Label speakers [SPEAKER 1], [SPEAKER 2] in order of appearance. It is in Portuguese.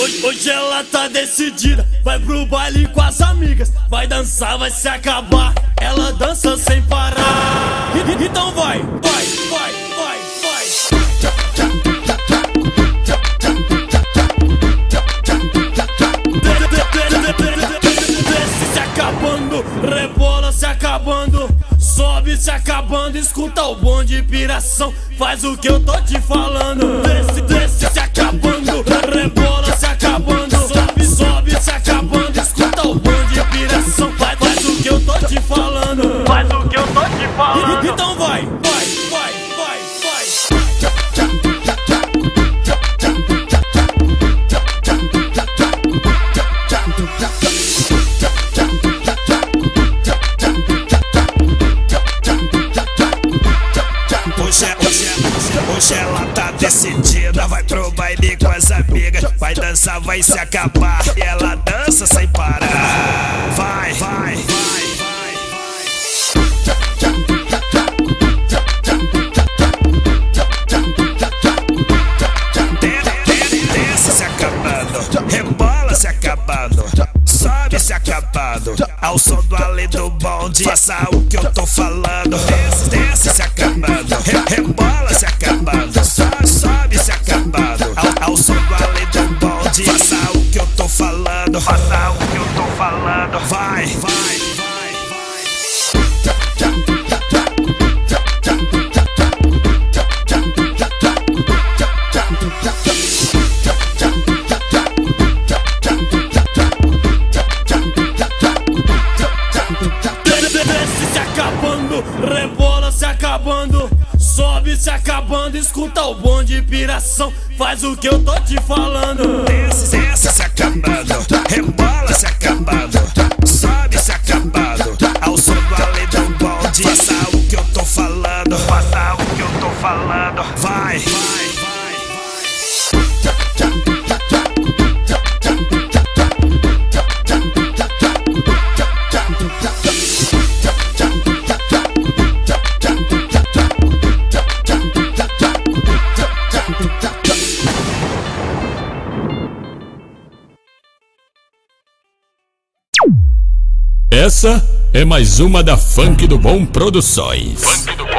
[SPEAKER 1] Hoje ela tá decidida, vai pro baile com as amigas. Vai dançar, vai se acabar, ela dança sem parar. Então vai, vai, vai, vai, vai. Desce se acabando, rebola se acabando, sobe se acabando, escuta o bonde de piração, faz o que eu tô te falando. Desce se acabando, rebola se acabando, sobe se acabando, escuta o bonde de piração, faz o que eu tô te falando. Faz o que eu tô te falando. Então vai, vai, vai, vai, vai.
[SPEAKER 2] Hoje ela tá decidida, vai pro baile com as amigas. Vai dançar, vai se acabar, e ela dança sem parar. Vai, vai, vai, vai, desce se acabando, rebola se acabando, sobe se acabando, ao som do além do bonde, faça o que eu tô falando. Desce se acabando, rebola se acabando, sobe se acabando, ao som do além do bonde, faça o que eu tô falando. Faça o que eu tô falando. Vai, vai, vai,
[SPEAKER 1] Desce se acabando, rebola se acabando, sobe se acabando, escuta o bonde de piração, faz o que eu tô te falando.
[SPEAKER 2] desce se acabando, rebola se acabando, sobe se acabando, ao som do além do bonde, faça o que eu tô falando. Faça o que eu tô falando. Vai, vai, vai.
[SPEAKER 3] Essa é mais uma da Funk do Bom Produções.
[SPEAKER 4] Funk do Bom.